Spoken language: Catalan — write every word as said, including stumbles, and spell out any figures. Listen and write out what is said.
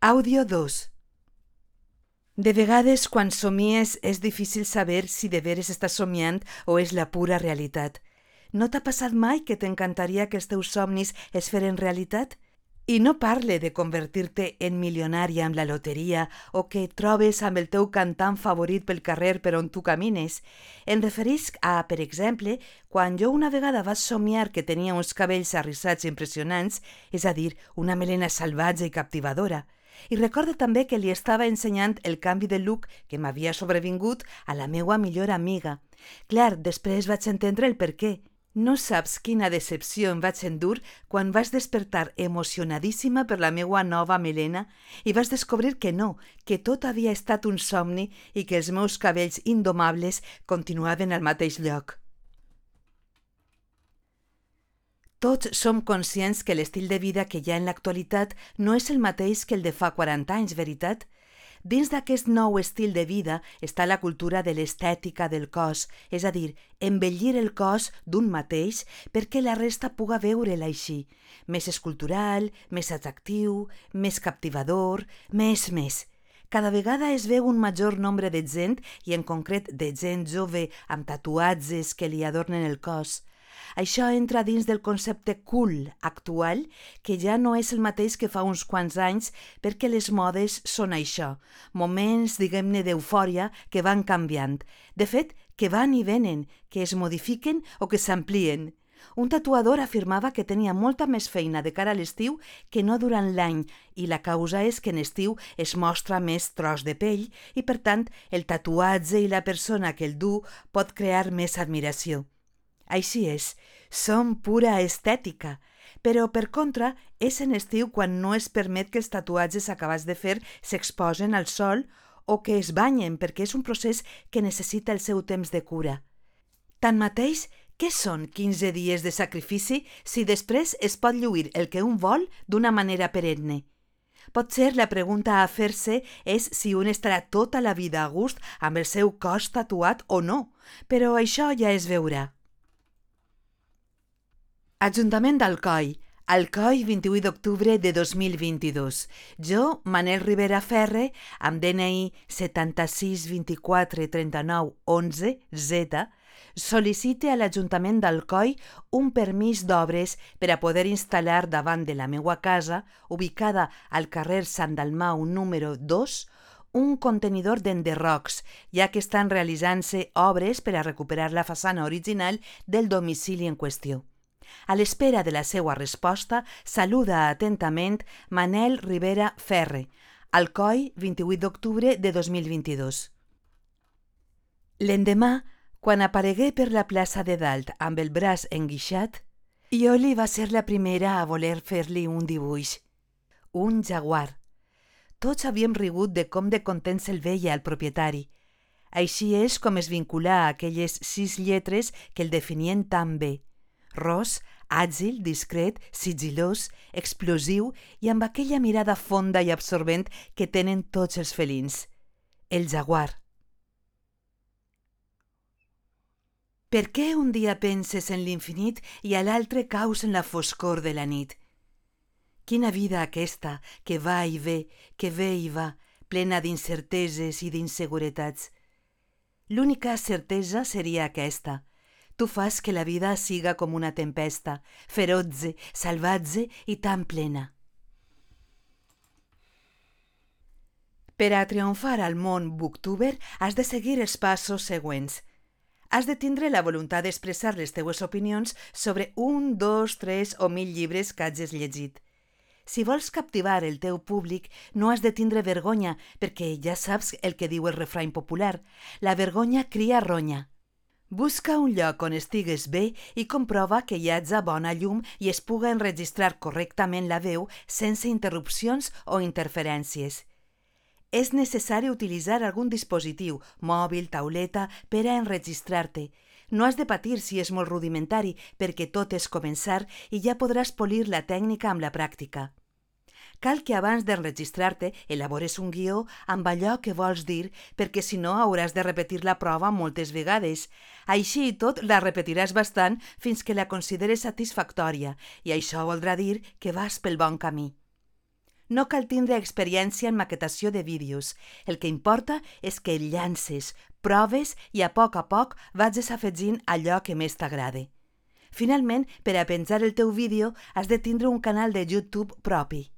Àudio dos. De vegades, quan somies, és difícil saber si de veres estàs somiant o és la pura realitat. No t'ha passat mai que t'encantaria que els teus somnis es feren realitat? I no parle de convertir-te en milionària amb la loteria o que et trobes amb el teu cantant favorit pel carrer per on tu camines. Em referisc a, per exemple, quan jo una vegada vaig somiar que tenia uns cabells arrissats impressionants, és a dir, una melena salvatge i captivadora. I recordo també que li estava ensenyant el canvi de look que m'havia sobrevingut a la meua millor amiga. Clar, després vaig entendre el per què. No saps quina decepció em vaig endur quan vaig despertar emocionadíssima per la meua nova melena i vaig descobrir que no, que tot havia estat un somni i que els meus cabells indomables continuaven al mateix lloc. Tots som conscients que l'estil de vida que hi ha en l'actualitat no és el mateix que el de fa quaranta anys, veritat? Dins d'aquest nou estil de vida està la cultura de l'estètica del cos, és a dir, embellir el cos d'un mateix perquè la resta puga veure'l així, més escultural, més atractiu, més captivador, més més. Cada vegada es veu un major nombre de gent, i en concret de gent jove amb tatuatges que li adornen el cos. Això entra dins del concepte cool actual, que ja no és el mateix que fa uns quants anys perquè les modes són això, moments, diguem-ne, d'eufòria que van canviant. De fet, que van i venen, que es modifiquen o que s'amplien. Un tatuador afirmava que tenia molta més feina de cara a l'estiu que no durant l'any, i la causa és que en estiu es mostra més tros de pell i, per tant, el tatuatge i la persona que el du pot crear més admiració. Així és, som pura estètica, però per contra és en estiu quan no es permet que els tatuatges acabats de fer s'exposen al sol o que es banyen perquè és un procés que necessita el seu temps de cura. Tanmateix, què són quinze dies de sacrifici si després es pot lluir el que un vol d'una manera perenne? Potser la pregunta a fer-se és si un estarà tota la vida a gust amb el seu cos tatuat o no, però això ja es veurà. Ajuntament d'Alcoi, Alcoi, vint-i-vuit d'octubre de dos mil vint-i-dos. Jo, Manel Rivera Ferre, amb D N I setanta-sis vint-i-quatre trenta-nou onze Z, sol·licite a l'Ajuntament d'Alcoi un permís d'obres per a poder instal·lar davant de la meua casa, ubicada al carrer Sant Dalmau número dos, un contenidor d'enderrocs, ja que estan realitzant-se obres per a recuperar la façana original del domicili en qüestió. A l'espera de la seva resposta, saluda atentament Manel Rivera Ferre, Alcoi, vint-i-vuit d'octubre de dos mil vint-i-dos. L'endemà, quan aparegué per la plaça de dalt amb el braç enguixat, Ioli va ser la primera a voler fer-li un dibuix. Un jaguar. Tots havíem rigut de com de content se'l veia al propietari. Així és com es vinculà a aquelles sis lletres que el definien tan bé. Ros, àgil, discret, sigilós, explosiu i amb aquella mirada fonda i absorbent que tenen tots els felins. El jaguar. Per què un dia penses en l'infinit i a l'altre caus en la foscor de la nit? Quina vida aquesta, que va i ve, que ve i va, plena d'incerteses i d'inseguretats. L'única certesa seria aquesta. Tu fas que la vida siga com una tempesta, ferotge, salvatge i tan plena. Per a triomfar al món booktuber has de seguir els passos següents. Has de tindre la voluntat d'expressar les teues opinions sobre un, dos, tres o mil llibres que hagis llegit. Si vols captivar el teu públic, no has de tindre vergonya, perquè ja saps el que diu el refrany popular. La vergonya cria ronya. Busca un lloc on estigues bé i comprova que hi hagi bona llum i es puga enregistrar correctament la veu sense interrupcions o interferències. És necessari utilitzar algun dispositiu, mòbil, tauleta, per a enregistrar-te. No has de patir si és molt rudimentari, perquè tot és començar i ja podràs polir la tècnica amb la pràctica. Cal que abans d'enregistrar-te elabores un guió amb allò que vols dir, perquè si no hauràs de repetir la prova moltes vegades. Així i tot la repetiràs bastant fins que la consideres satisfactòria, i això voldrà dir que vas pel bon camí. No cal tindre experiència en maquetació de vídeos. El que importa és que el llances, proves i a poc a poc vagis afegint allò que més t'agrade. Finalment, per a penjar el teu vídeo has de tindre un canal de YouTube propi.